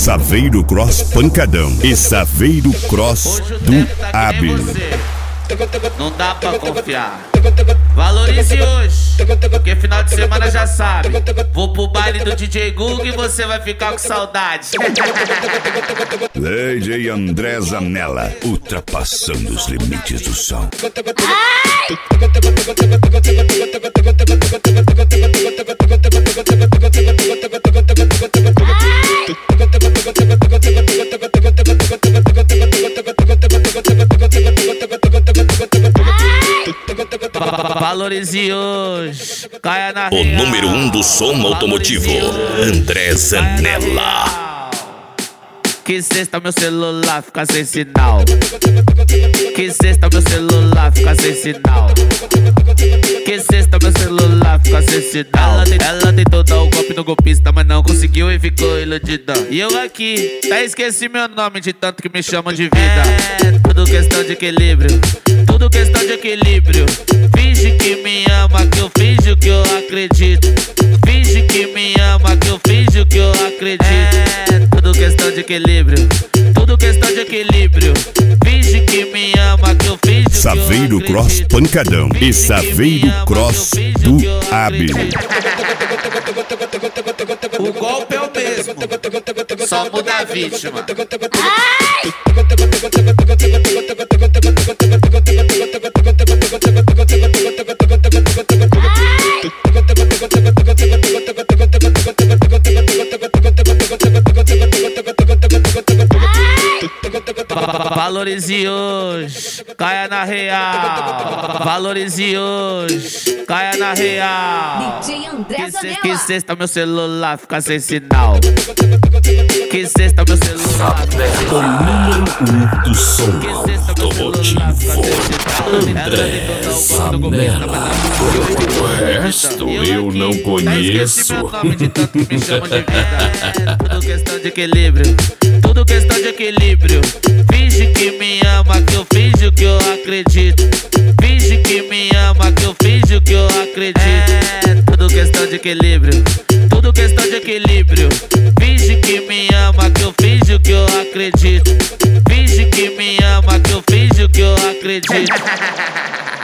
Saveiro Cross Pancadão e Saveiro Cross do AB. Não dá pra confiar. Valorize hoje, porque final de semana já sabe. Vou pro baile do DJ Google e você vai ficar com saudade. DJ André Zanella, ultrapassando os limites do som. Valorize hoje, caia na o número 1 do som automotivo, André Zanella. Que sexta meu celular fica sem sinal. Que sexta meu celular fica sem sinal. Que sexta meu celular fica sem sinal. Ela tentou dar o golpe no golpista, mas não conseguiu e ficou iludida. E eu aqui, até esqueci meu nome de tanto que me chamam de vida. É tudo questão de equilíbrio, tudo questão de equilíbrio. Finge que me ama, que eu finjo que eu acredito. Finge que me ama, que eu finjo que eu acredito. É tudo questão de equilíbrio, tudo questão de equilíbrio. Finge que me ama, que eu finjo que eu acredito. Saveiro Cross Pancadão e Saveiro Cross do AB. O golpe é o mesmo, só muda a vítima. Valorize hoje, caia na real. Valorize hoje, caia na real. DJ André Zanella. Que sexta meu celular fica sem sinal. Que sexta meu celular fica sem sinal. O número 1 do som automotivo, André Zanella. O resto eu não conheço. Meu nome de tanto que me chamam de vida. Tudo questão de equilíbrio, tudo questão de equilíbrio. Finge que me ama, que eu finjo que eu acredito. Finge que me ama, que eu finjo que eu acredito. É tudo questão de equilíbrio, tudo questão de equilíbrio. Finge que me ama, que eu finjo que eu acredito. Finge que me ama, que eu finjo que eu acredito.